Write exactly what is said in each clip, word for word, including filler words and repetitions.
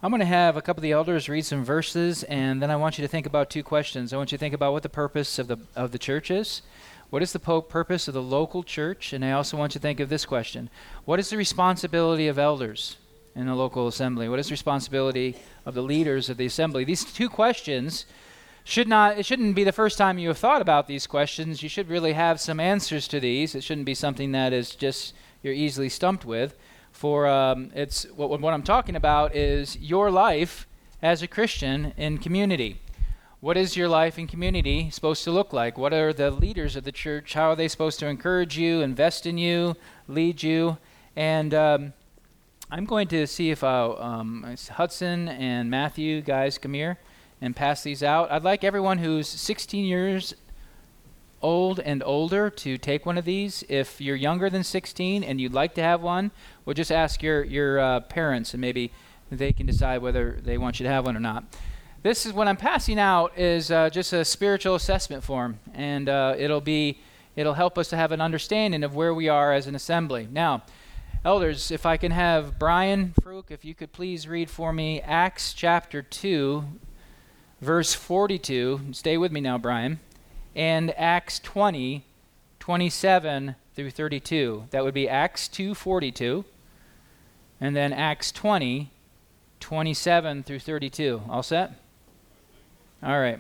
I'm going to have a couple of the elders read some verses, and then I want you to think about two questions. I want you to think about what the purpose of the of the church is. What is the po- purpose of the local church? And I also want you to think of this question. What is the responsibility of elders in a local assembly? What is the responsibility of the leaders of the assembly? These two questions should not, it shouldn't be the first time you have thought about these questions. You should really have some answers to these. It shouldn't be something that is just you're easily stumped with. For um, it's what, what I'm talking about is your life as a Christian in community. What is your life in community supposed to look like? What are the leaders of the church? How are they supposed to encourage you, invest in you, lead you? And um, I'm going to see if I'll, um, Hudson and Matthew, guys, come here and pass these out. I'd like everyone who's sixteen years old and older to take one of these. If you're younger than sixteen and you'd like to have one, we'll just ask your, your uh, parents, and maybe they can decide whether they want you to have one or not. This is what I'm passing out is uh, just a spiritual assessment form, and uh, it'll be it'll help us to have an understanding of where we are as an assembly. Now, elders, if I can have Brian Fruch, if you could please read for me Acts chapter two, verse forty-two. Stay with me now, Brian. And Acts twenty, twenty-seven through thirty-two. That would be Acts two forty-two, and then Acts twenty, twenty-seven through thirty-two. All set? All right.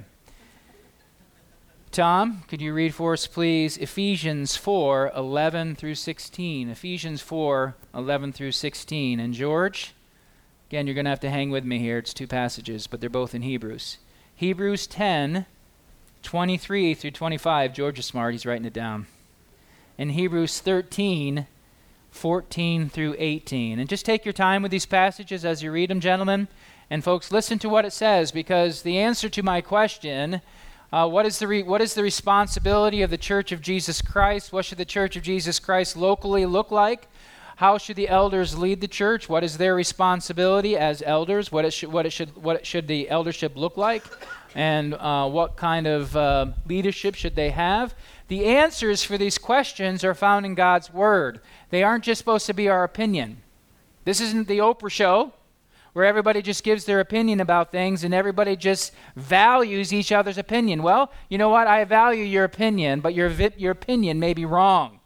Tom, could you read for us, please, Ephesians four, eleven through sixteen. Ephesians four, eleven through sixteen. And George, again, you're going to have to hang with me here. It's two passages, but they're both in Hebrews. Hebrews ten, twenty-three through twenty-five. George is smart. He's writing it down. And Hebrews thirteen, fourteen through eighteen. And just take your time with these passages as you read them, gentlemen. And folks, listen to what it says, because the answer to my question, uh, what is the re- what is the responsibility of the Church of Jesus Christ? What should the Church of Jesus Christ locally look like? How should the elders lead the church? What is their responsibility as elders? What it should what it should what should the eldership look like? And uh, what kind of uh, leadership should they have? The answers for these questions are found in God's Word. They aren't just supposed to be our opinion. This isn't the Oprah show where everybody just gives their opinion about things and everybody just values each other's opinion. Well, you know what? I value your opinion, but your vi- your opinion may be wrong.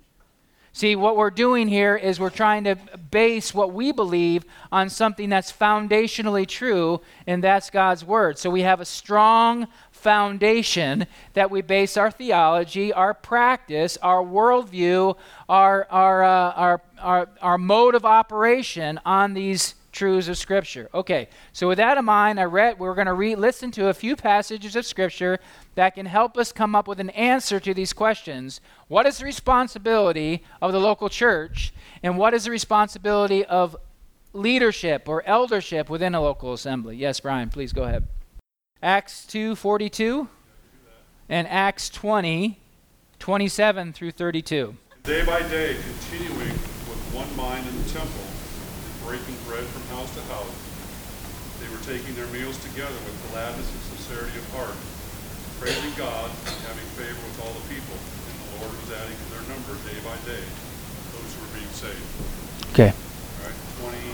See, what we're doing here is we're trying to base what we believe on something that's foundationally true, and that's God's Word. So we have a strong foundation that we base our theology, our practice, our worldview, our our uh, our, our our mode of operation on these truths of Scripture. Okay, so with that in mind, I read. We're going to re- listen to a few passages of Scripture that can help us come up with an answer to these questions. What is the responsibility of the local church, and what is the responsibility of leadership or eldership within a local assembly? Yes, Brian, please go ahead. Acts two forty-two and Acts twenty, twenty-seven through thirty-two. Day by day, continuing with one mind in the temple, breaking bread from house to house, they were taking their meals together with gladness and sincerity of heart, praising God and having favor with all the people. And the Lord was adding to their number day by day those who were being saved. Okay. All right, twenty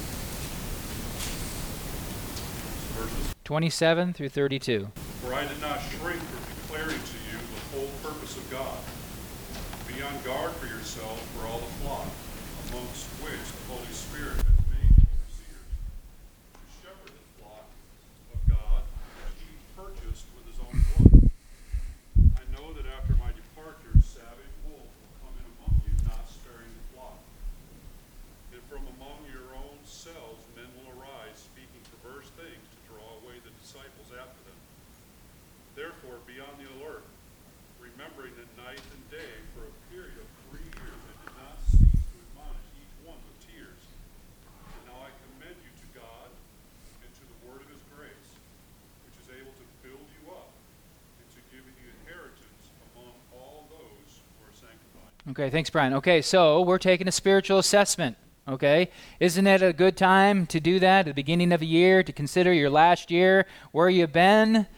verses. twenty-seven through thirty-two. For I did not shrink from declaring to you the whole purpose of God. Be on guard for yourself for all the flock, amongst which the Holy Spirit has made overseers, to shepherd the flock of God, which he purchased with his own blood. I know that after my departure, savage wolves will come in among you, not sparing the flock. And from among your own selves men will arise, speaking perverse things to draw away the disciples after them. Therefore, be on the alert, remembering that night and day for a period of three years I did not cease to admonish each one with tears. And now I commend you to God and to the word of his grace, which is able to build you up and to give you inheritance among all those who are sanctified. Okay, thanks, Brian. Okay, so we're taking a spiritual assessment. Okay, isn't it a good time to do that at the beginning of a year, to consider your last year, where you've been,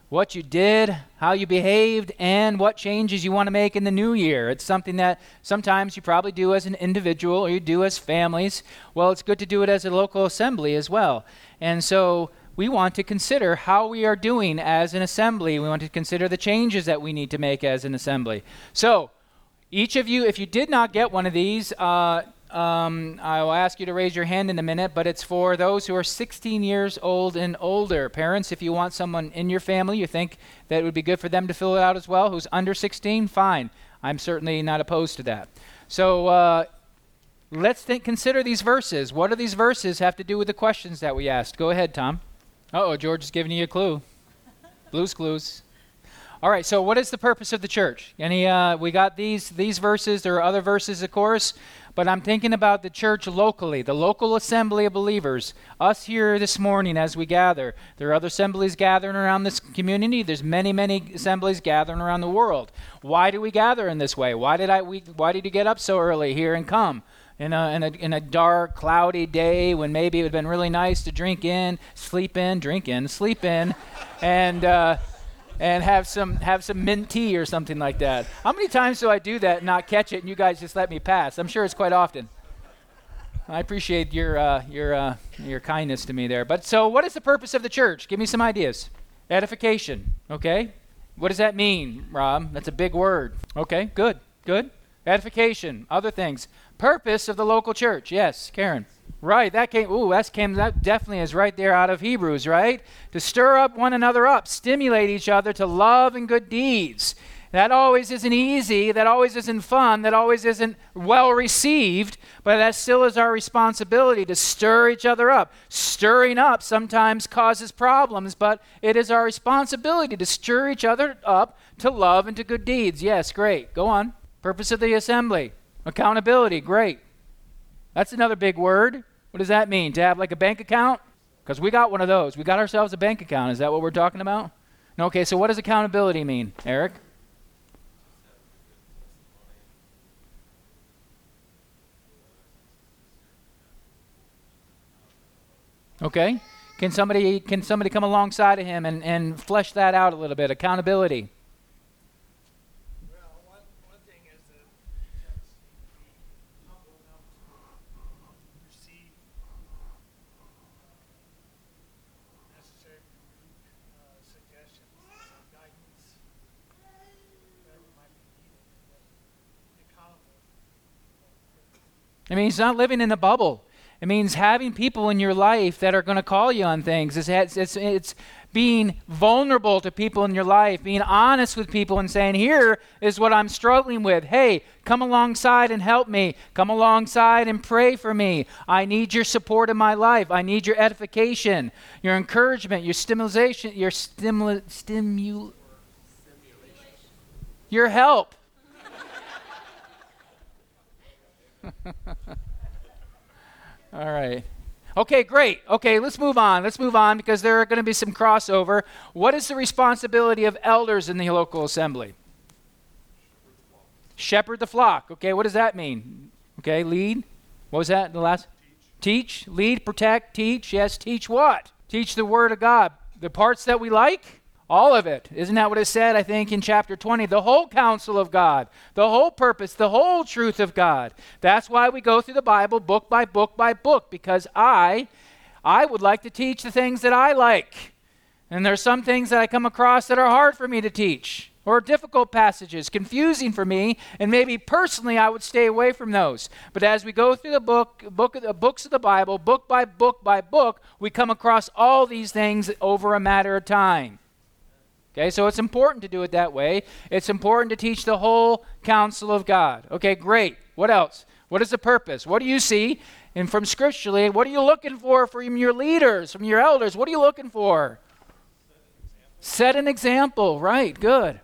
what you did, how you behaved, and what changes you want to make in the new year. It's something that sometimes you probably do as an individual or you do as families. Well, it's good to do it as a local assembly as well. And so we want to consider how we are doing as an assembly. We want to consider the changes that we need to make as an assembly. So each of you, if you did not get one of these, uh, Um, I will ask you to raise your hand in a minute, but it's for those who are sixteen years old and older. Parents, if you want someone in your family you think that it would be good for them to fill it out as well, who's under sixteen, fine. I'm certainly not opposed to that. So uh, let's think, consider these verses. What do these verses have to do with the questions that we asked? Go ahead, Tom. Uh-oh, George is giving you a clue. Blue's Clues. All right, so what is the purpose of the church? Any, uh, we got these these verses. There are other verses, of course, but I'm thinking about the church locally, the local assembly of believers. Us here this morning as we gather. There are other assemblies gathering around this community. There's many, many assemblies gathering around the world. Why do we gather in this way? Why did I? We, why did you get up so early here and come? In a, in, a, in a dark, cloudy day when maybe it would have been really nice to drink in, sleep in, drink in, sleep in, and... Uh, and have some have some mint tea or something like that. How many times do I do that and not catch it and you guys just let me pass? I'm sure it's quite often. I appreciate your uh, your uh, your kindness to me there. But so what is the purpose of the church? Give me some ideas. Edification, okay? What does that mean, Rob? That's a big word. Okay, good, good. Edification, other things. Purpose of the local church. Yes, Karen. Right, that came, ooh, that came, that definitely is right there out of Hebrews, right? To stir up one another up, stimulate each other to love and good deeds. That always isn't easy, that always isn't fun, that always isn't well received, but that still is our responsibility to stir each other up. Stirring up sometimes causes problems, but it is our responsibility to stir each other up to love and to good deeds. Yes, great, go on. Purpose of the assembly, accountability, great. That's another big word. What does that mean? To have like a bank account? Because we got one of those. We got ourselves a bank account. Is that what we're talking about? No, okay, so what does accountability mean, Eric? Okay. Can somebody can somebody come alongside of him and, and flesh that out a little bit? Accountability. I mean, it's not living in a bubble. It means having people in your life that are going to call you on things. It's, it's, it's, it's being vulnerable to people in your life, being honest with people and saying, here is what I'm struggling with. Hey, come alongside and help me. Come alongside and pray for me. I need your support in my life. I need your edification, your encouragement, your stimulation, your stimul, stimul, your help. All right. Okay, great. Okay, let's move on. Let's move on because there are going to be some crossover. What is the responsibility of elders in the local assembly? Shepherd the flock. Okay, what does that mean? Okay, lead. What was that in the last? Teach. Teach, lead, protect, teach. Yes, teach what? Teach the word of God. The parts that we like? All of it. Isn't that what it said, I think, in chapter twenty? The whole counsel of God, the whole purpose, the whole truth of God. That's why we go through the Bible book by book by book, because I, I would like to teach the things that I like. And there's some things that I come across that are hard for me to teach, or difficult passages, confusing for me, and maybe personally I would stay away from those. But as we go through the book, book of the books of the Bible, book by book by book, we come across all these things over a matter of time. Okay, so it's important to do it that way. It's important to teach the whole counsel of God. Okay, great. What else? What is the purpose? What do you see? And from scripturally, what are you looking for from your leaders, from your elders? What are you looking for? Set an example. Right, good.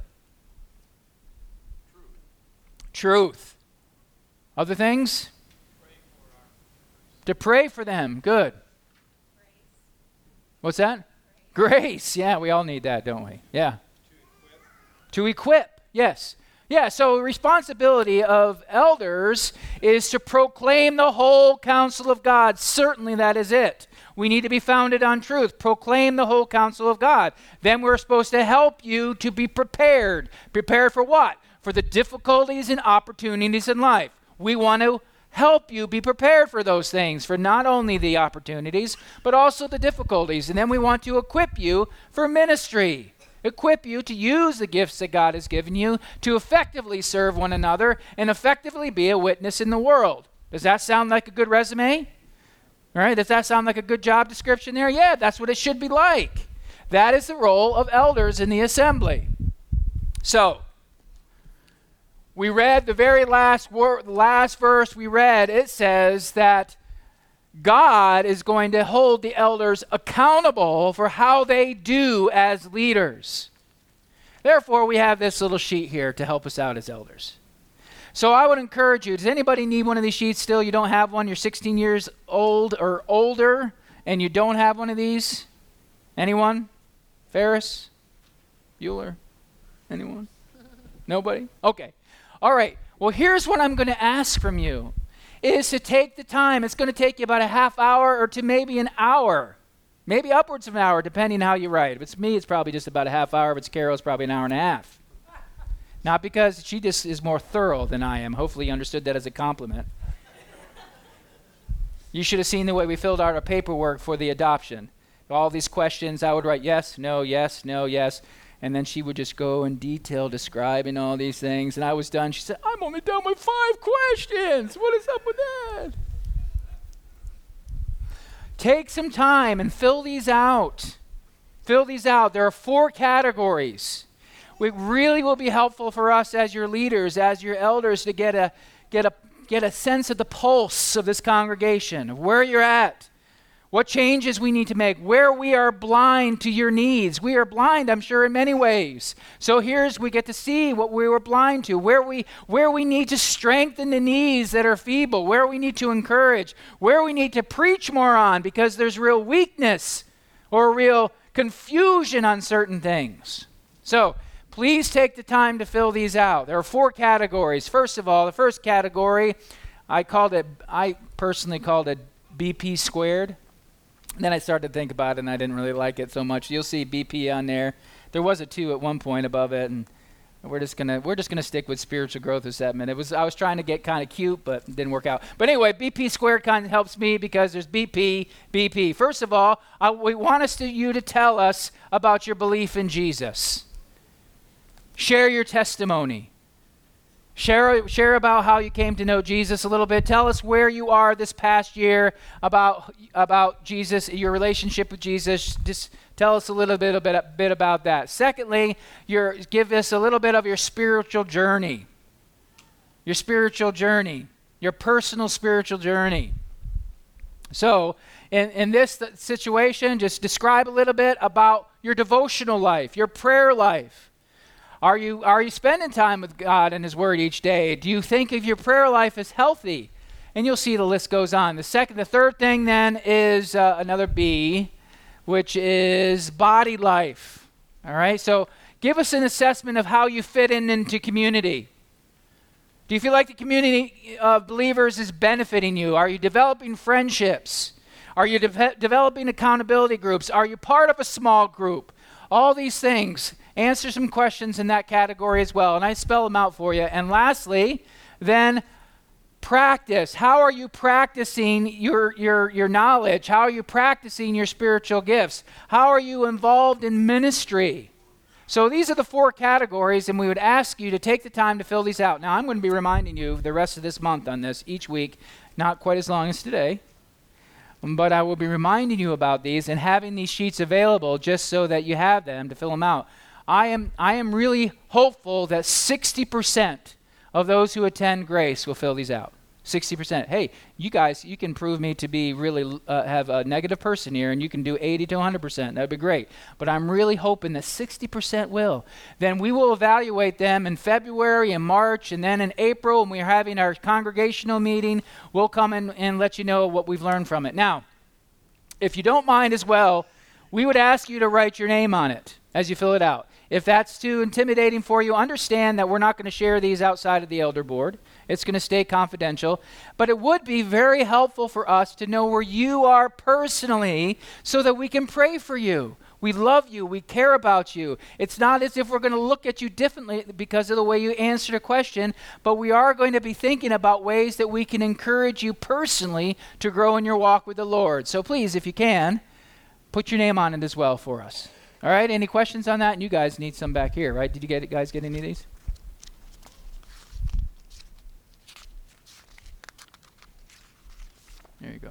Truth. Truth. Other things? Pray to pray for them. Good. Grace. What's that? Grace. Yeah, we all need that, don't we? Yeah. To equip. To equip, yes. Yeah, so the responsibility of elders is to proclaim the whole counsel of God. Certainly that is it. We need to be founded on truth. Proclaim the whole counsel of God. Then we're supposed to help you to be prepared. Prepared for what? For the difficulties and opportunities in life. We want to help you be prepared for those things, for not only the opportunities, but also the difficulties. And then we want to equip you for ministry. Equip you to use the gifts that God has given you to effectively serve one another and effectively be a witness in the world. Does that sound like a good resume? All right, does that sound like a good job description there? Yeah, that's what it should be like. That is the role of elders in the assembly. So, we read the very last word, last verse we read. It says that God is going to hold the elders accountable for how they do as leaders. Therefore, we have this little sheet here to help us out as elders. So I would encourage you, does anybody need one of these sheets still? You don't have one, you're sixteen years old or older, and you don't have one of these? Anyone? Ferris? Bueller? Anyone? Nobody? Okay. All right. Well, here's what I'm going to ask from you, is to take the time. It's going to take you about a half hour or to maybe an hour, maybe upwards of an hour, depending how you write. If it's me, it's probably just about a half hour. If it's Carol, it's probably an hour and a half. Not because she just is more thorough than I am. Hopefully you understood that as a compliment. You should have seen the way we filled out our paperwork for the adoption. All these questions, I would write yes, no, yes, no, yes. And then she would just go in detail describing all these things. And I was done. She said, I'm only done with five questions. What is up with that? Take some time and fill these out. Fill these out. There are four categories. It really will be helpful for us as your leaders, as your elders, to get a get a get a sense of the pulse of this congregation, of where you're at, what changes we need to make, where we are blind to your needs. We are blind, I'm sure, in many ways. So here's we get to see what we were blind to, where we where we need to strengthen the knees that are feeble, where we need to encourage, where we need to preach more on because there's real weakness or real confusion on certain things. So please take the time to fill these out. There are four categories. First of all, the first category, I called it, I personally called it B P squared. Then I started to think about it, and I didn't really like it so much. You'll see B P on there. There was a two at one point above it, and we're just gonna we're just gonna stick with spiritual growth assessment. It was I was trying to get kind of cute, but it didn't work out. But anyway, B P squared kind of helps me because there's B P, B P. First of all, I, we want us to you to tell us about your belief in Jesus. Share your testimony. Share, share about how you came to know Jesus a little bit. Tell us where you are this past year about, about Jesus, your relationship with Jesus. Just tell us a little bit, a bit, a bit about that. Secondly, your, give us a little bit of your spiritual journey. Your spiritual journey. Your personal spiritual journey. So, in, in this th- situation, just describe a little bit about your devotional life, your prayer life. Are you are you spending time with God and His Word each day? Do you think of your prayer life as healthy? And you'll see the list goes on. The second, the third thing then is uh, another B, which is body life. All right. So give us an assessment of how you fit in into community. Do you feel like the community of believers is benefiting you? Are you developing friendships? Are you de- developing accountability groups? Are you part of a small group? All these things. Answer some questions in that category as well, and I spell them out for you. And lastly, then practice. How are you practicing your, your, your knowledge? How are you practicing your spiritual gifts? How are you involved in ministry? So these are the four categories, and we would ask you to take the time to fill these out. Now, I'm going to be reminding you the rest of this month on this each week, not quite as long as today. But I will be reminding you about these and having these sheets available just so that you have them to fill them out. I am I am really hopeful that sixty percent of those who attend Grace will fill these out. sixty percent. Hey, you guys, you can prove me to be really, uh, have a negative person here, and you can do eighty to one hundred percent. That would be great. But I'm really hoping that sixty percent will. Then we will evaluate them in February and March, and then in April, when we're having our congregational meeting, we'll come in and let you know what we've learned from it. Now, if you don't mind as well, we would ask you to write your name on it as you fill it out. If that's too intimidating for you, understand that we're not going to share these outside of the elder board. It's going to stay confidential. But it would be very helpful for us to know where you are personally so that we can pray for you. We love you. We care about you. It's not as if we're going to look at you differently because of the way you answered a question, but we are going to be thinking about ways that we can encourage you personally to grow in your walk with the Lord. So please, if you can, put your name on it as well for us. All right, any questions on that? And you guys need some back here, right? Did you get it, guys get any of these? There you go.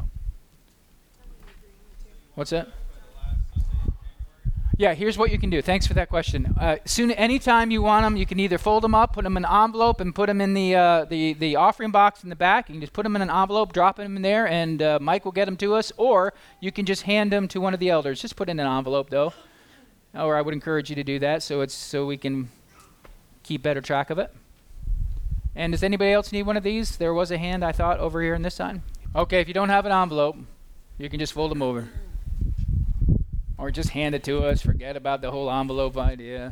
What's that? Yeah, here's what you can do. Thanks for that question. Uh, soon, anytime you want them, you can either fold them up, put them in an envelope, and put them in the uh, the the offering box in the back. You can just put them in an envelope, drop them in there, and uh, Mike will get them to us. Or you can just hand them to one of the elders. Just put it in an envelope, though. Or I would encourage you to do that, so it's so we can keep better track of it. And does anybody else need one of these? There was a hand, I thought, over here on this side. Okay, if you don't have an envelope, you can just fold them over. Or just hand it to us. Forget about the whole envelope idea.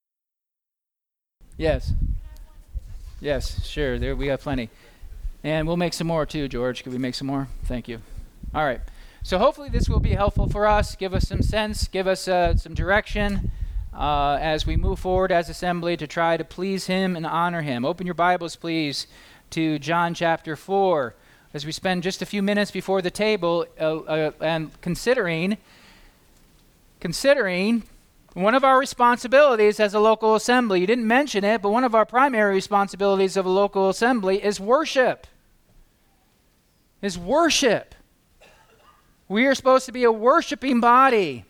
Yes. Yes, sure. There we have plenty. And we'll make some more too, George. Could we make some more? Thank you. All right. So hopefully this will be helpful for us. Give us some sense. Give us uh, some direction uh, as we move forward as assembly to try to please him and honor him. Open your Bibles, please, to John chapter four. As we spend just a few minutes before the table uh, uh, and considering Considering one of our responsibilities as a local assembly, you didn't mention it, but one of our primary responsibilities of a local assembly is worship. Is worship. We are supposed to be a worshiping body.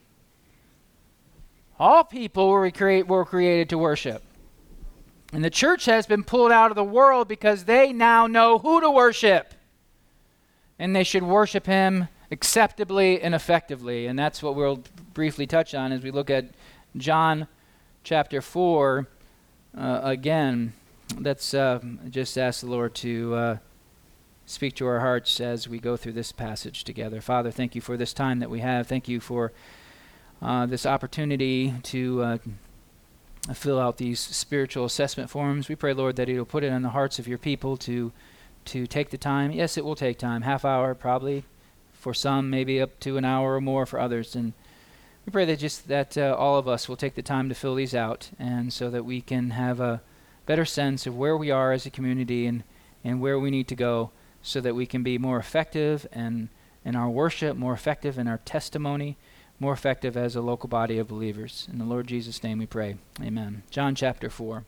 All people were, create, were created to worship. And the church has been pulled out of the world because they now know who to worship. And they should worship him acceptably and effectively. And that's what we'll briefly touch on as we look at John chapter four uh, again. Let's uh, just ask the Lord to uh, speak to our hearts as we go through this passage together. Father, thank you for this time that we have. Thank you for uh, this opportunity to uh, fill out these spiritual assessment forms. We pray, Lord, that you'll put it in the hearts of your people to to take the time. Yes, it will take time, half hour probably for some, maybe up to an hour or more for others. And we pray that just that uh, all of us will take the time to fill these out, and so that we can have a better sense of where we are as a community and, and where we need to go, so that we can be more effective and in our worship, more effective in our testimony, more effective as a local body of believers. In the Lord Jesus' name we pray. Amen. John chapter four.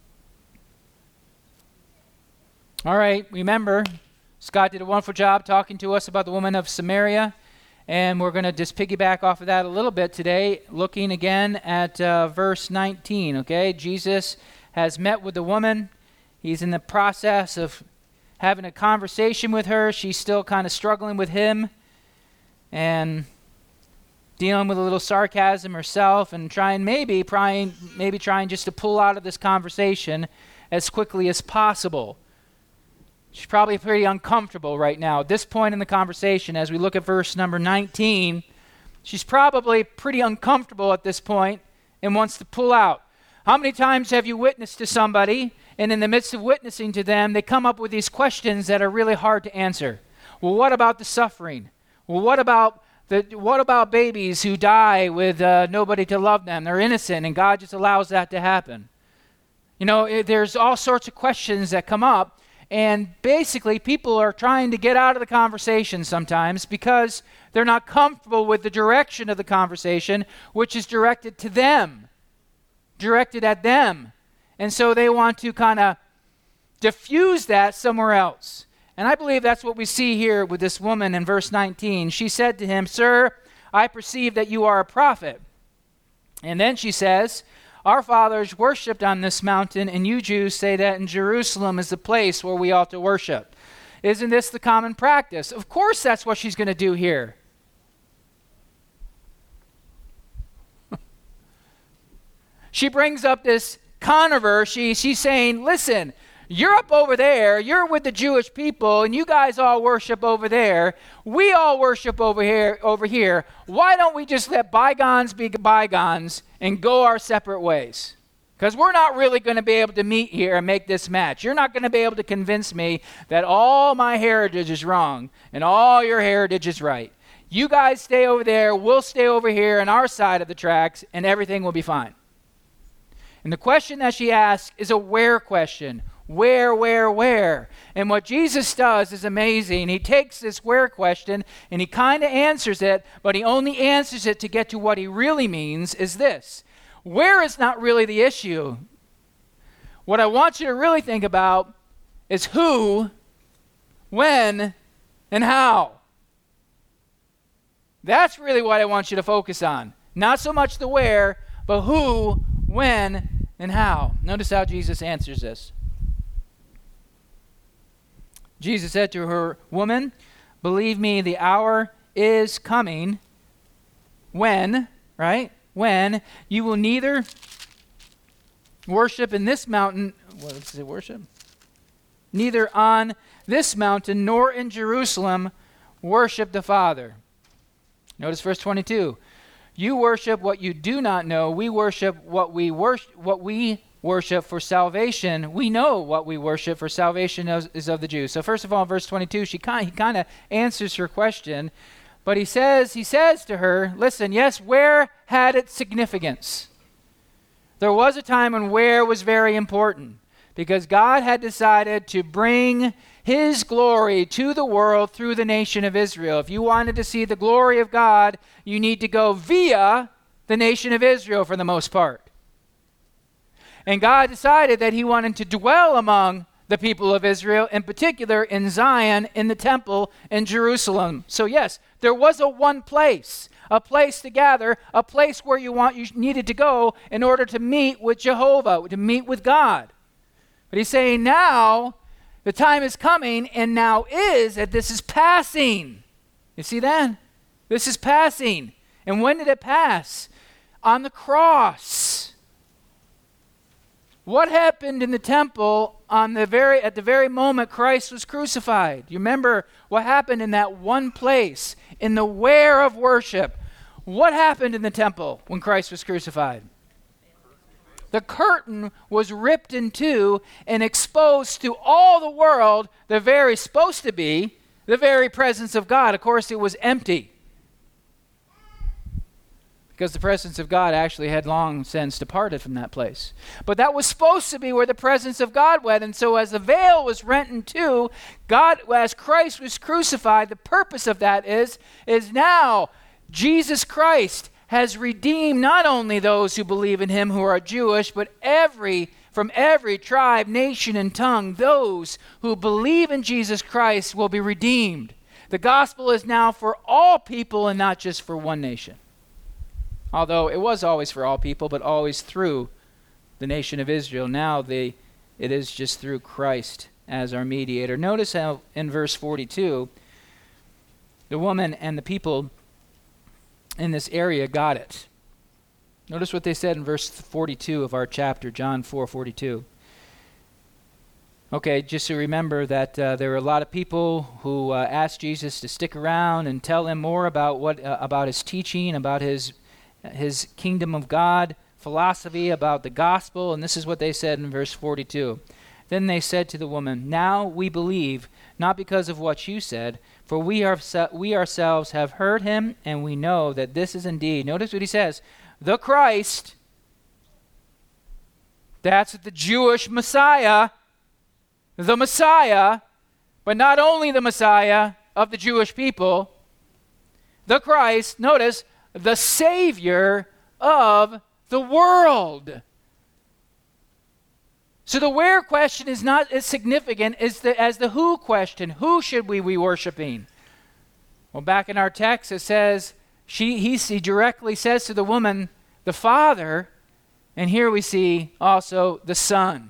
All right, remember, Scott did a wonderful job talking to us about the woman of Samaria, and we're going to just piggyback off of that a little bit today, looking again at uh, verse nineteen, okay? Jesus has met with the woman. He's in the process of having a conversation with her. She's still kind of struggling with him and dealing with a little sarcasm herself, and trying maybe, trying, maybe trying just to pull out of this conversation as quickly as possible. She's probably pretty uncomfortable right now. At this point in the conversation, as we look at verse number nineteen, she's probably pretty uncomfortable at this point and wants to pull out. How many times have you witnessed to somebody, and in the midst of witnessing to them, they come up with these questions that are really hard to answer? Well, what about the suffering? Well, what about the what about babies who die with uh, nobody to love them? They're innocent, and God just allows that to happen. You know, it, there's all sorts of questions that come up. And basically, people are trying to get out of the conversation sometimes because they're not comfortable with the direction of the conversation, which is directed to them, directed at them. And so they want to kind of diffuse that somewhere else. And I believe that's what we see here with this woman in verse nineteen. She said to him, "Sir, I perceive that you are a prophet." And then she says, "Our fathers worshipped on this mountain, and you Jews say that in Jerusalem is the place where we ought to worship. Isn't this the common practice?" Of course that's what she's going to do here. She brings up this controversy. She's saying, listen, You're up over there. You're with the Jewish people, and you guys all worship over there. We all worship over here. Over here. Why don't we just let bygones be bygones and go our separate ways? Because we're not really going to be able to meet here and make this match. You're not going to be able to convince me that all my heritage is wrong and all your heritage is right. You guys stay over there. We'll stay over here on our side of the tracks, and everything will be fine. And the question that she asks is a where question. Where, where, where? And what Jesus does is amazing. He takes this where question and he kind of answers it, but he only answers it to get to what he really means is this. Where is not really the issue. What I want you to really think about is who, when, and how. That's really what I want you to focus on. Not so much the where, but who, when, and how. Notice how Jesus answers this. Jesus said to her, "Woman, believe me, the hour is coming when," right? "When you will neither worship in this mountain," what does it worship? "Neither on this mountain nor in Jerusalem worship the Father." Notice verse twenty-two. "You worship what you do not know. We worship what we worship, what we worship for salvation. We know what we worship, for salvation is, is of the Jews." So first of all, verse twenty-two, she kind he kind of answers her question, but he says he says to her, "Listen, yes, where had its significance? There was a time when where was very important, because God had decided to bring his glory to the world through the nation of Israel. If you wanted to see the glory of God, you need to go via the nation of Israel for the most part. And God decided that he wanted to dwell among the people of Israel, in particular in Zion, in the temple in Jerusalem. So yes, there was a one place, a place to gather, a place where you want you needed to go in order to meet with Jehovah, to meet with God. But he's saying now the time is coming, and now is that this is passing. You see that? This is passing. And when did it pass? On the cross. What happened in the temple on the very at the very moment Christ was crucified? You remember what happened in that one place, in the where of worship. What happened in the temple when Christ was crucified? The curtain was ripped in two and exposed to all the world the very supposed to be the very presence of God. Of course, it was empty, because the presence of God actually had long since departed from that place. But that was supposed to be where the presence of God went. And so as the veil was rent in two, God, as Christ was crucified, the purpose of that is, is now Jesus Christ has redeemed not only those who believe in him who are Jewish, but every, from every tribe, nation, and tongue, those who believe in Jesus Christ will be redeemed. The gospel is now for all people and not just for one nation. Although it was always for all people, but always through the nation of Israel. Now they, it is just through Christ as our mediator. Notice how in verse forty-two, the woman and the people in this area got it. Notice what they said in verse forty-two of our chapter, John four forty-two. Okay, just to remember that uh, there were a lot of people who uh, asked Jesus to stick around and tell him more about what uh, about his teaching, about his his kingdom of God philosophy, about the gospel, and this is what they said in verse forty-two. Then they said to the woman, "Now we believe, not because of what you said, for we are we ourselves have heard him, and we know that this is indeed," notice what he says, "the Christ." That's the Jewish Messiah, the Messiah, but not only the Messiah of the Jewish people, the Christ, notice, the Savior of the world. So the where question is not as significant as the, as the who question. Who should we be worshiping? Well, back in our text it says, she, he, he directly says to the woman, the Father, and here we see also the Son.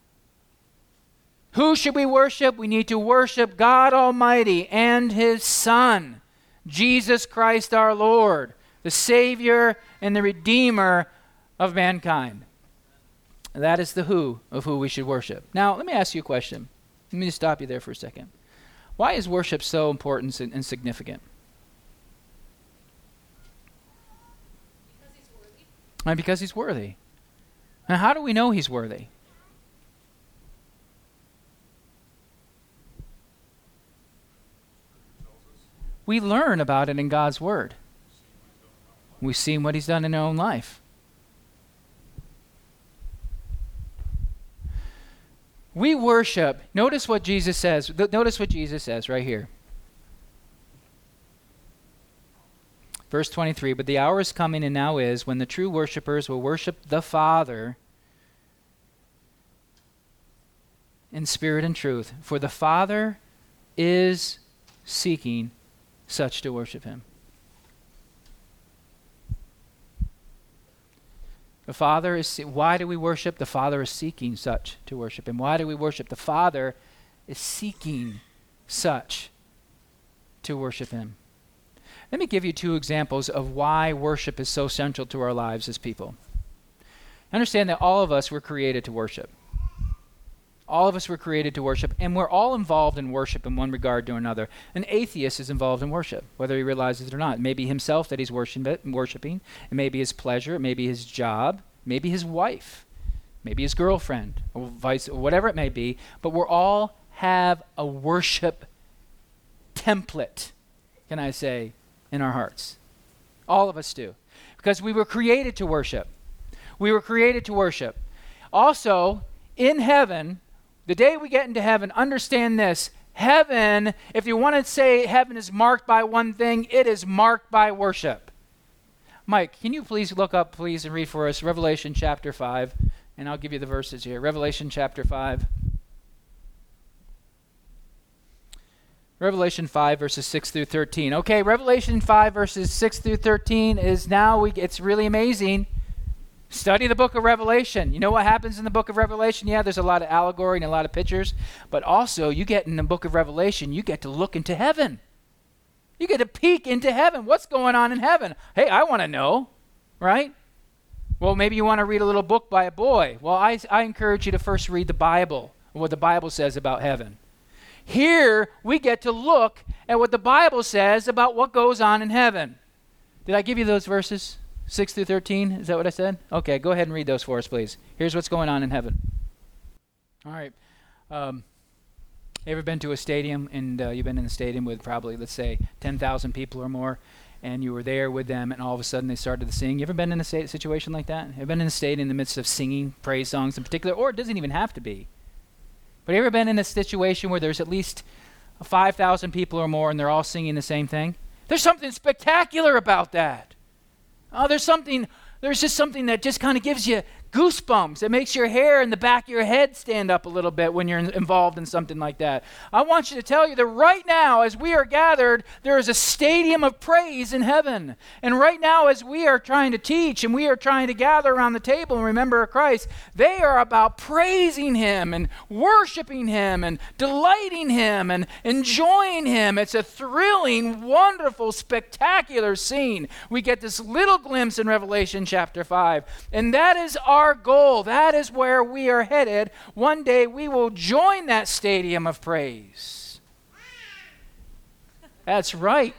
Who should we worship? We need to worship God Almighty and his Son, Jesus Christ our Lord, the Savior and the Redeemer of mankind. That is the who of who we should worship. Now, let me ask you a question. Let me just stop you there for a second. Why is worship so important and significant? Because he's worthy. And because he's worthy. Now, how do we know he's worthy? We learn about it in God's word. We've seen what he's done in our own life. We worship. Notice what Jesus says. Th- notice what Jesus says right here. Verse twenty-three, but the hour is coming and now is when the true worshipers will worship the Father in spirit and truth. For the Father is seeking such to worship him. The Father is, why do we worship? The Father is seeking such to worship him. Why do we worship? The Father is seeking such to worship him. Let me give you two examples of why worship is so central to our lives as people. Understand that all of us were created to worship. All of us were created to worship, and we're all involved in worship in one regard or another. An atheist is involved in worship, whether he realizes it or not. It may be himself that he's worshiping. It may be his pleasure. It may be his job. Maybe his wife. Maybe his girlfriend, or vice, or whatever it may be. But we all have a worship template, can I say, in our hearts. All of us do. Because we were created to worship. We were created to worship. Also, in heaven, the day we get into heaven, understand this. Heaven, if you want to say heaven is marked by one thing, it is marked by worship. Mike, can you please look up, please, and read for us Revelation chapter five, and I'll give you the verses here. Revelation chapter five. Revelation five, verses six through thirteen. Okay, Revelation five, verses six through thirteen is now, we, it's really amazing. Study the book of Revelation. You know what happens in the book of Revelation? Yeah, there's a lot of allegory and a lot of pictures. But also, you get in the book of Revelation, you get to look into heaven. You get to peek into heaven. What's going on in heaven? Hey, I want to know, right? Well, maybe you want to read a little book by a boy. Well, I, I encourage you to first read the Bible, what the Bible says about heaven. Here, we get to look at what the Bible says about what goes on in heaven. Did I give you those verses? six through thirteen, is that what I said? Okay, go ahead and read those for us, please. Here's what's going on in heaven. All right. Um, you ever been to a stadium, and uh, you've been in the stadium with probably, let's say, ten thousand people or more, and you were there with them, and all of a sudden they started to sing? You ever been in a sta- situation like that? Have you been in a stadium in the midst of singing praise songs in particular? Or it doesn't even have to be. But have you ever been in a situation where there's at least five thousand people or more, and they're all singing the same thing? There's something spectacular about that. Oh, there's something, there's just something that just kind of gives you goosebumps. It makes your hair in the back of your head stand up a little bit when you're in, involved in something like that. I want you to tell you that right now, as we are gathered, there is a stadium of praise in heaven. And right now, as we are trying to teach and we are trying to gather around the table and remember Christ, they are about praising him and worshiping him and delighting him and enjoying him. It's a thrilling, wonderful, spectacular scene. We get this little glimpse in Revelation chapter five. And that is our Our goal. That is where we are headed. One day we will join that stadium of praise. That's right.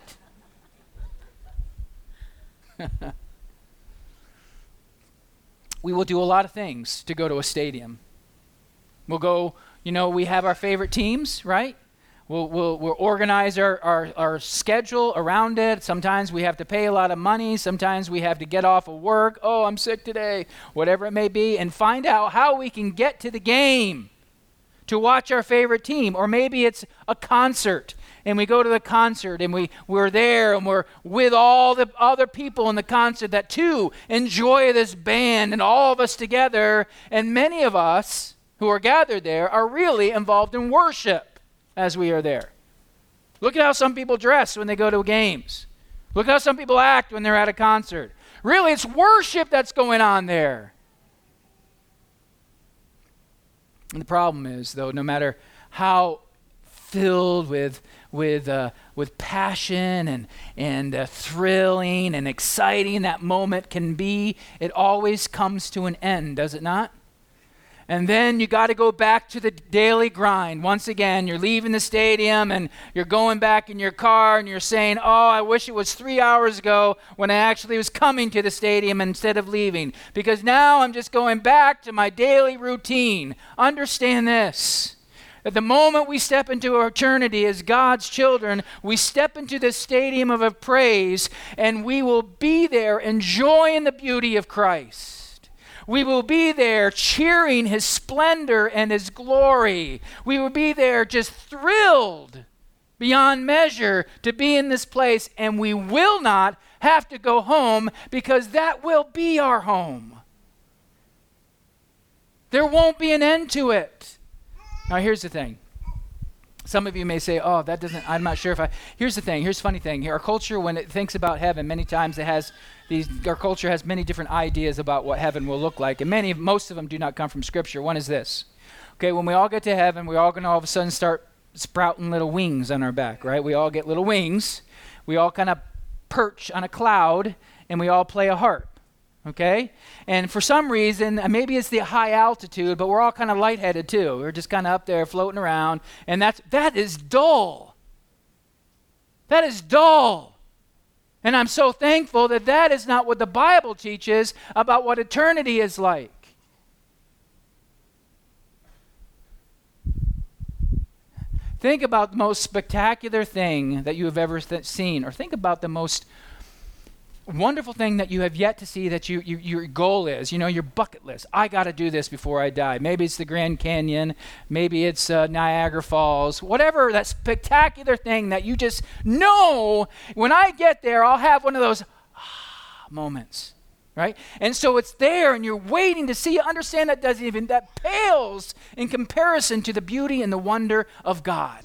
We will do a lot of things to go to a stadium. We'll go, you know, we have our favorite teams, right? We'll, we'll, we'll organize our, our, our schedule around it. Sometimes we have to pay a lot of money. Sometimes we have to get off of work. Oh, I'm sick today, whatever it may be, and find out how we can get to the game to watch our favorite team. Or maybe it's a concert, and we go to the concert, and we, we're there, and we're with all the other people in the concert that too enjoy this band, and all of us together. And many of us who are gathered there are really involved in worship as we are there. Look at how some people dress when they go to games. Look how some people act when they're at a concert. Really, it's worship that's going on there. And the problem is, though, no matter how filled with with uh, with passion and and uh, thrilling and exciting that moment can be, it always comes to an end, does it not? And then you got to go back to the daily grind. Once again, you're leaving the stadium and you're going back in your car and you're saying, oh, I wish it was three hours ago when I actually was coming to the stadium instead of leaving. Because now I'm just going back to my daily routine. Understand this. At the moment we step into eternity as God's children, we step into this stadium of a praise and we will be there enjoying the beauty of Christ. We will be there cheering his splendor and his glory. We will be there just thrilled beyond measure to be in this place, and we will not have to go home because that will be our home. There won't be an end to it. Now here's the thing. Some of you may say, oh, that doesn't, I'm not sure if I, here's the thing, here's the funny thing. Our culture, when it thinks about heaven, many times it has these, our culture has many different ideas about what heaven will look like. And many, most of them do not come from Scripture. One is this. Okay, when we all get to heaven, we're all going to all of a sudden start sprouting little wings on our back, right? We all get little wings. We all kind of perch on a cloud, and we all play a harp. Okay? And for some reason, uh, maybe it's the high altitude, but we're all kind of lightheaded too. We're just kind of up there floating around, and that's that is dull. That is dull. And I'm so thankful that that is not what the Bible teaches about what eternity is like. Think about the most spectacular thing that you have ever th- seen, or think about the most wonderful thing that you have yet to see that you, you your goal is, you know, your bucket list. I got to do this before I die. Maybe it's the Grand Canyon. Maybe it's uh, Niagara Falls. Whatever that spectacular thing that you just know, when I get there, I'll have one of those ah, moments, right? And so it's there and you're waiting to see. Understand that doesn't even, that pales in comparison to the beauty and the wonder of God.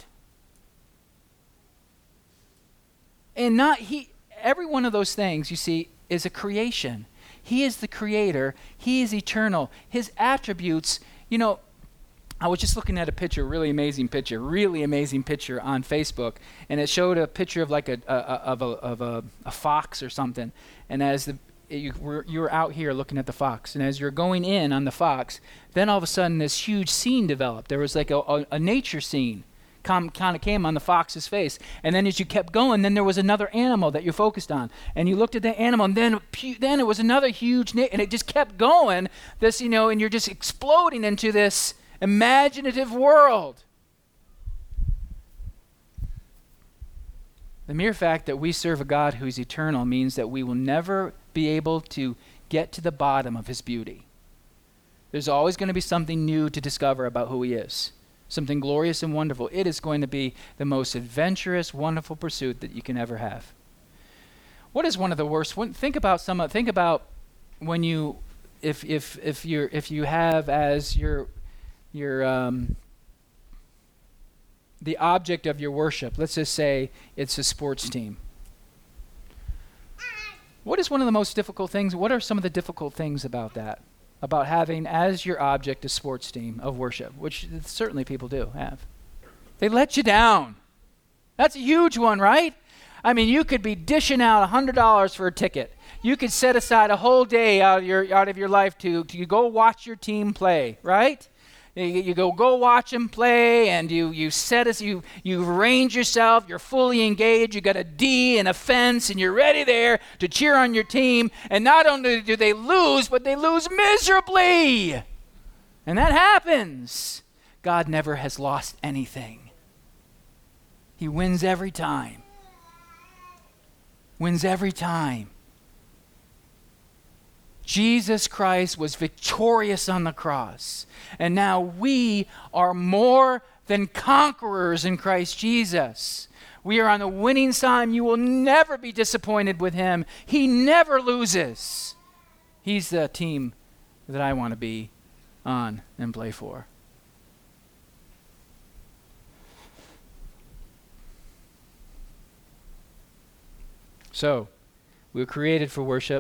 And not he... Every one of those things, you see, is a creation. He is the creator. He is eternal. His attributes, you know, I was just looking at a picture, really amazing picture, really amazing picture on Facebook, and it showed a picture of like a, a, a of, a, of a, a fox or something. And as the you were, you were out here looking at the fox, and as you're going in on the fox, then all of a sudden this huge scene developed. There was like a, a, a nature scene. Kind of came on the fox's face. And then as you kept going, then there was another animal that you focused on. And you looked at the animal, and then then it was another huge, na- and it just kept going. This, you know, and you're just exploding into this imaginative world. The mere fact that we serve a God who's eternal means that we will never be able to get to the bottom of his beauty. There's always going to be something new to discover about who he is. Something glorious and wonderful. It is going to be the most adventurous, wonderful pursuit that you can ever have. What is one of the worst? When, think about some. Think about when you, if if if you if you have as your your um, the object of your worship. Let's just say it's a sports team. What is one of the most difficult things? What are some of the difficult things about that? About having as your object a sports team of worship, which certainly people do have. They let you down. That's a huge one, right? I mean, you could be dishing out one hundred dollars for a ticket. You could set aside a whole day out of your out of your life to, to go watch your team play, right? You, you go go watch them play, and you you set as you you arrange yourself. You're fully engaged. You got a D and a fence, and you're ready there to cheer on your team. And not only do they lose, but they lose miserably, and that happens. God never has lost anything. He wins every time. Wins every time. Jesus Christ was victorious on the cross. And now we are more than conquerors in Christ Jesus. We are on the winning side. You will never be disappointed with him. He never loses. He's the team that I want to be on and play for. So, we were created for worship.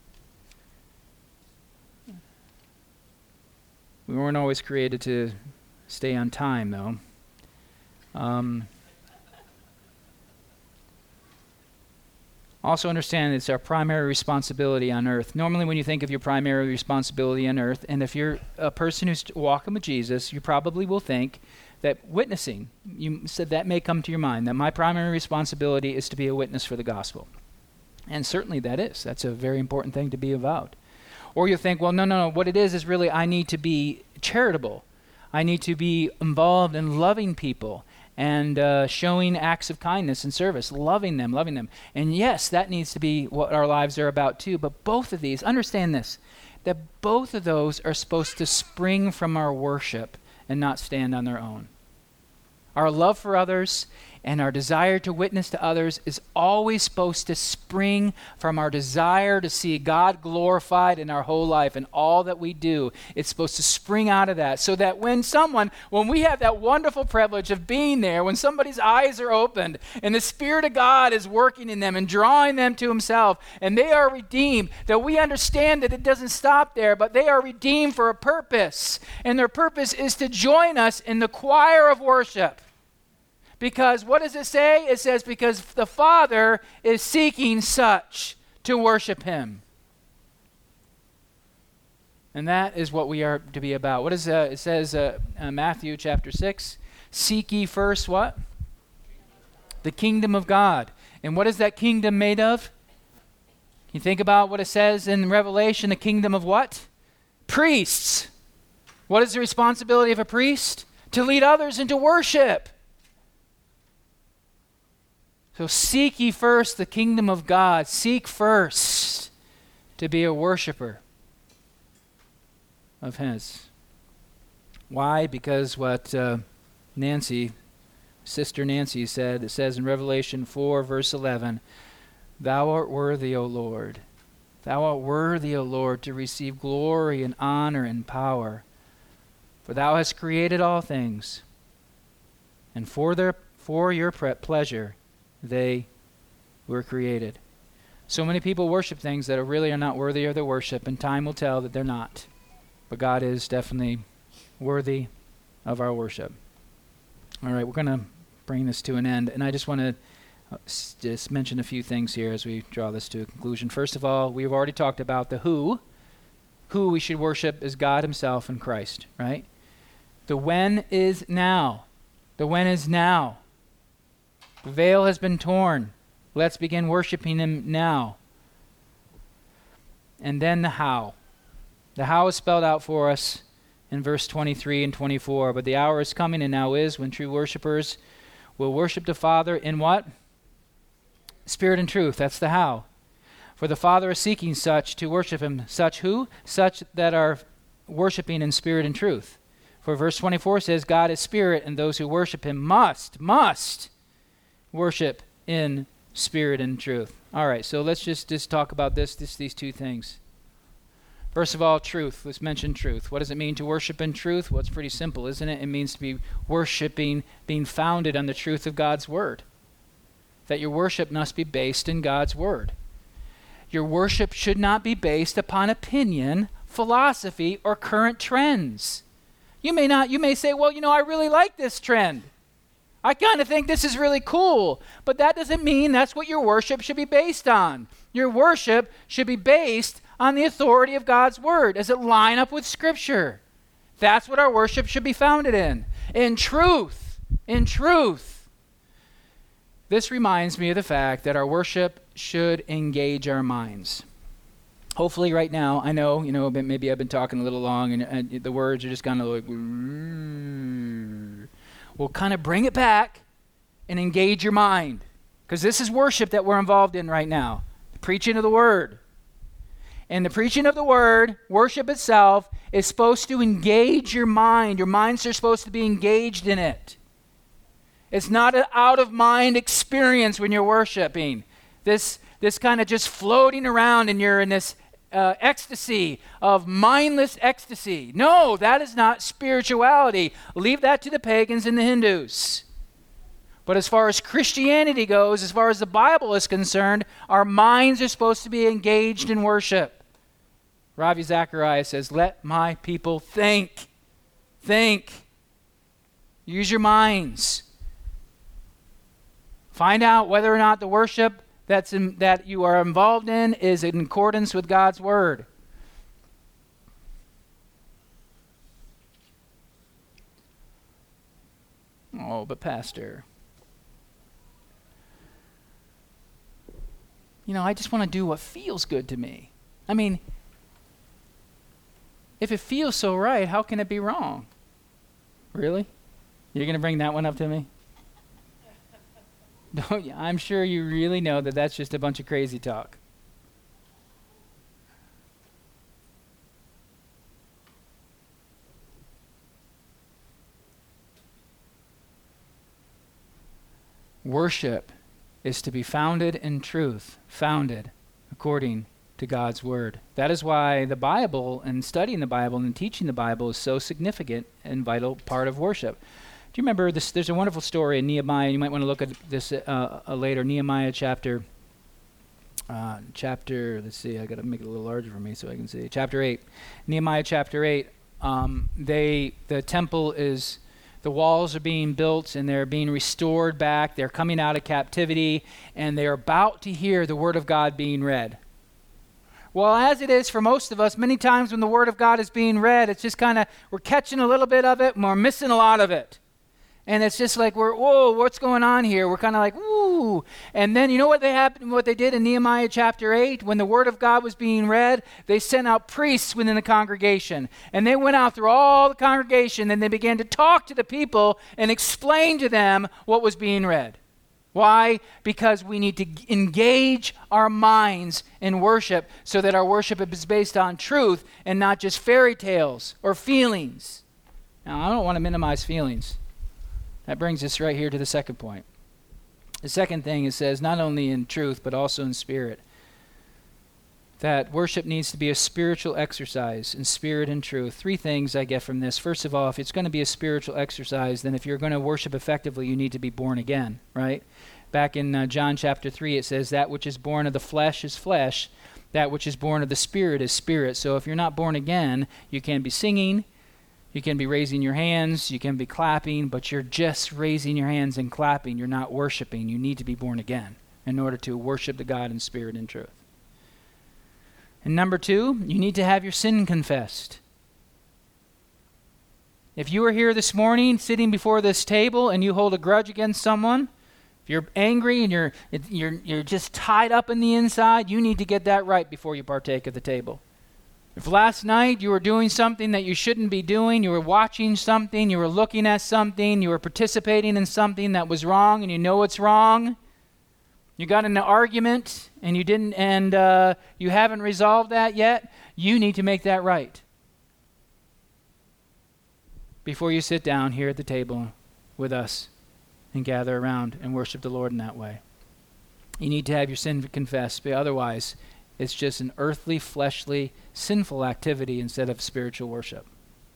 We weren't always created to stay on time, though. Um, Also understand it's our primary responsibility on earth. Normally when you think of your primary responsibility on earth, and if you're a person who's walking with Jesus, you probably will think that witnessing, you said that may come to your mind, that my primary responsibility is to be a witness for the gospel. And certainly that is. That's a very important thing to be about. Or you think, well, no, no, no, what it is is really I need to be charitable. I need to be involved in loving people and uh, showing acts of kindness and service, loving them, loving them. And yes, that needs to be what our lives are about too. But both of these, understand this, that both of those are supposed to spring from our worship and not stand on their own. Our love for others and our desire to witness to others is always supposed to spring from our desire to see God glorified in our whole life and all that we do. It's supposed to spring out of that, so that when someone, when we have that wonderful privilege of being there, when somebody's eyes are opened and the Spirit of God is working in them and drawing them to himself and they are redeemed, that we understand that it doesn't stop there, but they are redeemed for a purpose. And their purpose is to join us in the choir of worship. Because what does it say? It says, because the Father is seeking such to worship him. And that is what we are to be about. What is uh, it says, uh, uh, Matthew chapter six, seek ye first what? The kingdom of God. And what is that kingdom made of? You think about what it says in Revelation, the kingdom of what? Priests. What is the responsibility of a priest? To lead others into worship. So seek ye first the kingdom of God. Seek first to be a worshiper of his. Why? Because what uh, Nancy, Sister Nancy said, it says in Revelation four, verse eleven, thou art worthy, O Lord. Thou art worthy, O Lord, to receive glory and honor and power. For thou hast created all things, and for their for your pre- pleasure they were created. So many people worship things that are really are not worthy of their worship, and time will tell that they're not. But God is definitely worthy of our worship. All right, we're going to bring this to an end, and I just want to uh, s- just mention a few things here as we draw this to a conclusion. First of all, we've already talked about the who. Who we should worship is God himself and Christ, right? The when is now. The when is now. The veil has been torn. Let's begin worshiping him now. And then the how. The how is spelled out for us in verse twenty-three and twenty-four. But the hour is coming and now is when true worshipers will worship the Father in what? Spirit and truth. That's the how. For the Father is seeking such to worship him. Such who? Such that are worshiping in spirit and truth. For verse twenty-four says, God is spirit, and those who worship him must, must worship in spirit and truth. All right, so let's just, just talk about this, this, these two things. First of all, truth. Let's mention truth. What does it mean to worship in truth? Well, it's pretty simple, isn't it? It means to be worshiping, being founded on the truth of God's word. That your worship must be based in God's word. Your worship should not be based upon opinion, philosophy, or current trends. You may not, you may say, well, you know, I really like this trend. I kind of think this is really cool, but that doesn't mean that's what your worship should be based on. Your worship should be based on the authority of God's word. Does it line up with Scripture? That's what our worship should be founded in. In truth. In truth. This reminds me of the fact that our worship should engage our minds. Hopefully right now, I know, you know, maybe I've been talking a little long and, and the words are just kind of like, we'll kind of bring it back and engage your mind. Because this is worship that we're involved in right now. The preaching of the word. And the preaching of the word, worship itself, is supposed to engage your mind. Your minds are supposed to be engaged in it. It's not an out-of-mind experience when you're worshiping. This, this kind of just floating around and you're in this uh, ecstasy of mindless ecstasy. No, that is not spirituality. Leave that to the pagans and the Hindus. But as far as Christianity goes, as far as the Bible is concerned, our minds are supposed to be engaged in worship. Ravi Zacharias says, let my people think. Think. Use your minds. Find out whether or not the worship that's in, that you are involved in is in accordance with God's word. Oh, but Pastor, you know, I just want to do what feels good to me. I mean, if it feels so right, how can it be wrong? Really? You're going to bring that one up to me? Don't you? I'm sure you really know that that's just a bunch of crazy talk. Worship is to be founded in truth, founded according to God's word. That is why the Bible and studying the Bible and teaching the Bible is so significant and vital part of worship. Do you remember this? There's a wonderful story in Nehemiah. You might want to look at this uh, uh, later. Nehemiah chapter, uh, chapter. Let's see. I got to make it a little larger for me so I can see. Chapter eight. Nehemiah chapter eight. Um, they the temple is. The walls are being built and they're being restored back. They're coming out of captivity and they're about to hear the word of God being read. Well, as it is for most of us, many times when the word of God is being read, it's just kind of, we're catching a little bit of it and we're missing a lot of it. And it's just like, we're, whoa, what's going on here? We're kind of like, woo. And then you know what they happened, what they did in Nehemiah chapter eight? When the word of God was being read, they sent out priests within the congregation. And they went out through all the congregation and they began to talk to the people and explain to them what was being read. Why? Because we need to g- engage our minds in worship so that our worship is based on truth and not just fairy tales or feelings. Now, I don't want to minimize feelings. That brings us right here to the second point. The second thing, it says, not only in truth, but also in spirit. That worship needs to be a spiritual exercise in spirit and truth. Three things I get from this. First of all, if it's going to be a spiritual exercise, then if you're going to worship effectively, you need to be born again, right? Back in uh, John chapter three, it says, that which is born of the flesh is flesh. That which is born of the spirit is spirit. So if you're not born again, you can be singing, you can be raising your hands, you can be clapping, but you're just raising your hands and clapping. You're not worshiping. You need to be born again in order to worship the God in spirit and truth. And number two, you need to have your sin confessed. If you are here this morning sitting before this table and you hold a grudge against someone, if you're angry and you're, you're, you're just tied up in the inside, you need to get that right before you partake of the table. If last night you were doing something that you shouldn't be doing, you were watching something, you were looking at something, you were participating in something that was wrong and you know it's wrong, you got in an argument and you didn't, and uh, you haven't resolved that yet, you need to make that right before you sit down here at the table with us and gather around and worship the Lord in that way. You need to have your sin confessed, but otherwise it's just an earthly, fleshly, sinful activity instead of spiritual worship.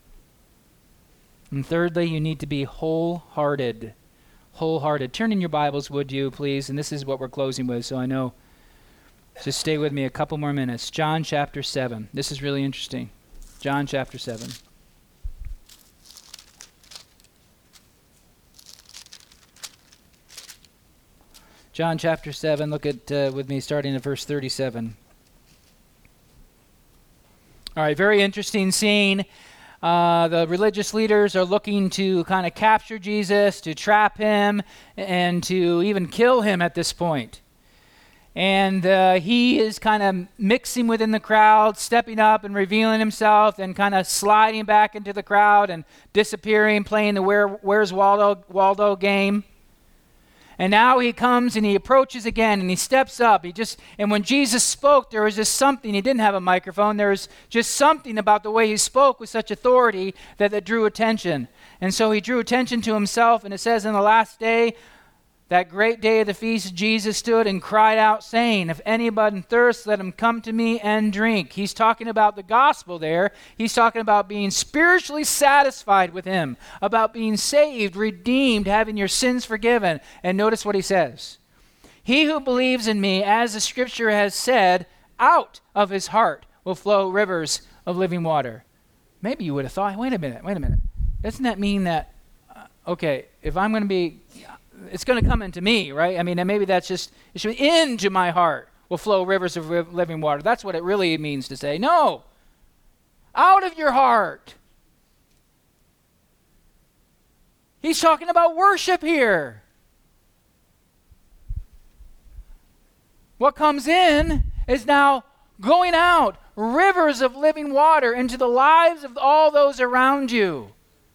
And thirdly, you need to be wholehearted. Wholehearted. Turn in your Bibles, would you, please? And this is what we're closing with, so I know. Just stay with me a couple more minutes. John chapter seven. This is really interesting. John chapter seven. John chapter seven, look at uh, with me starting at verse thirty-seven. All right, very interesting scene. Uh, the religious leaders are looking to kind of capture Jesus, to trap him, and to even kill him at this point. And uh, he is kind of mixing within the crowd, stepping up and revealing himself, and kind of sliding back into the crowd and disappearing, playing the Where, Where's Waldo, Waldo game. And now he comes and he approaches again and he steps up. He just and when Jesus spoke, there was just something. He didn't have a microphone. There was just something about the way he spoke with such authority that that drew attention. And so he drew attention to himself. And it says in the last day, that great day of the feast, Jesus stood and cried out, saying, if anybody thirsts, let him come to me and drink. He's talking about the gospel there. He's talking about being spiritually satisfied with him, about being saved, redeemed, having your sins forgiven. And notice what he says. He who believes in me, as the scripture has said, out of his heart will flow rivers of living water. Maybe you would have thought, wait a minute, wait a minute. Doesn't that mean that, uh, okay, if I'm going to be... it's going to come into me, right? I mean, and maybe that's just, it should be into my heart will flow rivers of riv- living water. That's what it really means to say. No, out of your heart. He's talking about worship here. What comes in is now going out, rivers of living water into the lives of all those around you.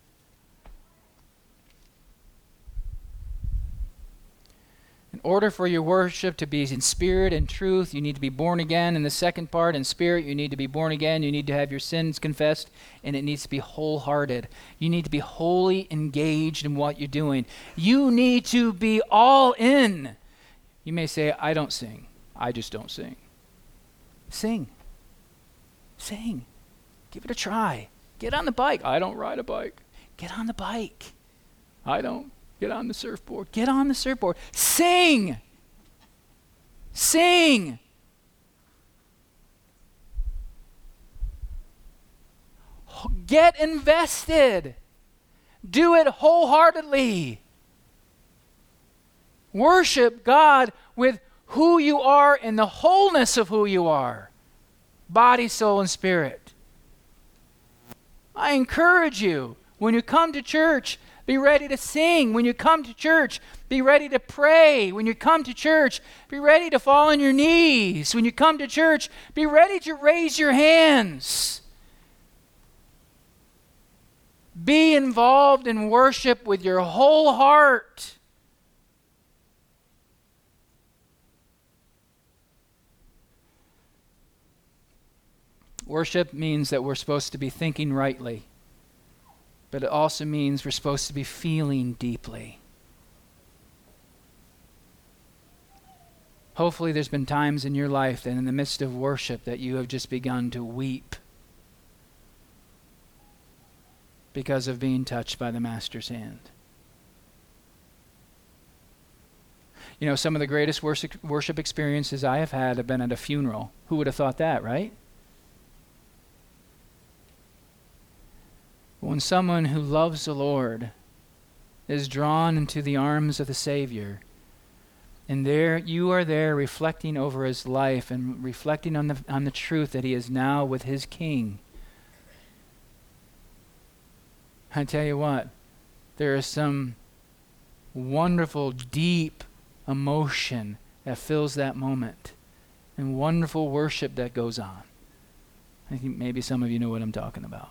In order for your worship to be in spirit and truth, you need to be born again. In the second part, in spirit, you need to be born again. You need to have your sins confessed, and it needs to be wholehearted. You need to be wholly engaged in what you're doing. You need to be all in. You may say, I don't sing. I just don't sing. Sing. Sing. Give it a try. Get on the bike. I don't ride a bike. Get on the bike. I don't. Get on the surfboard. Get on the surfboard. Sing. Sing. Get invested. Do it wholeheartedly. Worship God with who you are and the wholeness of who you are. Body, soul, and spirit. I encourage you, when you come to church, be ready to sing. When you come to church, be ready to pray. When you come to church, be ready to fall on your knees. When you come to church, be ready to raise your hands. Be involved in worship with your whole heart. Worship means that we're supposed to be thinking rightly, but it also means we're supposed to be feeling deeply. Hopefully there's been times in your life that in the midst of worship that you have just begun to weep because of being touched by the Master's hand. You know, some of the greatest worship, worship experiences I have had have been at a funeral. Who would have thought that, right? When someone who loves the Lord is drawn into the arms of the Savior, and there you are there reflecting over his life and reflecting on the on the truth that he is now with his King. I tell you what, there is some wonderful, deep emotion that fills that moment, and wonderful worship that goes on. I think maybe some of you know what I'm talking about.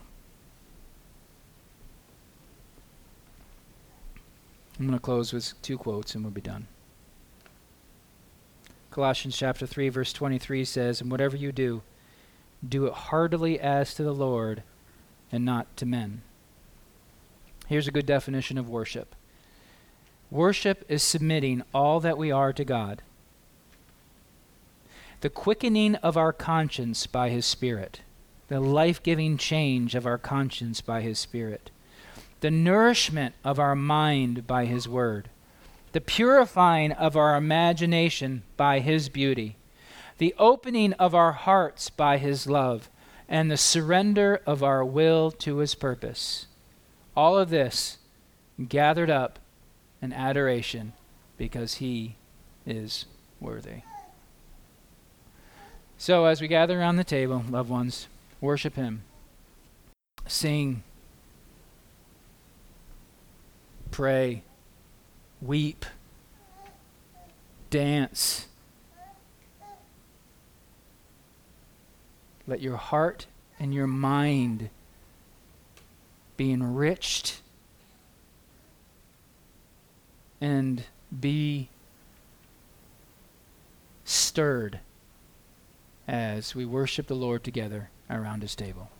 I'm going to close with two quotes and we'll be done. Colossians chapter three, verse twenty-three says, "And whatever you do, do it heartily as to the Lord and not to men." Here's a good definition of worship. Worship is submitting all that we are to God. The quickening of our conscience by His Spirit. The life-giving change of our conscience by His Spirit. The nourishment of our mind by His Word. The purifying of our imagination by His beauty. The opening of our hearts by His love. And the surrender of our will to His purpose. All of this gathered up in adoration because He is worthy. So as we gather around the table, loved ones, worship Him. Sing. Pray. Weep. Dance. Let your heart and your mind be enriched and be stirred as we worship the Lord together around His table.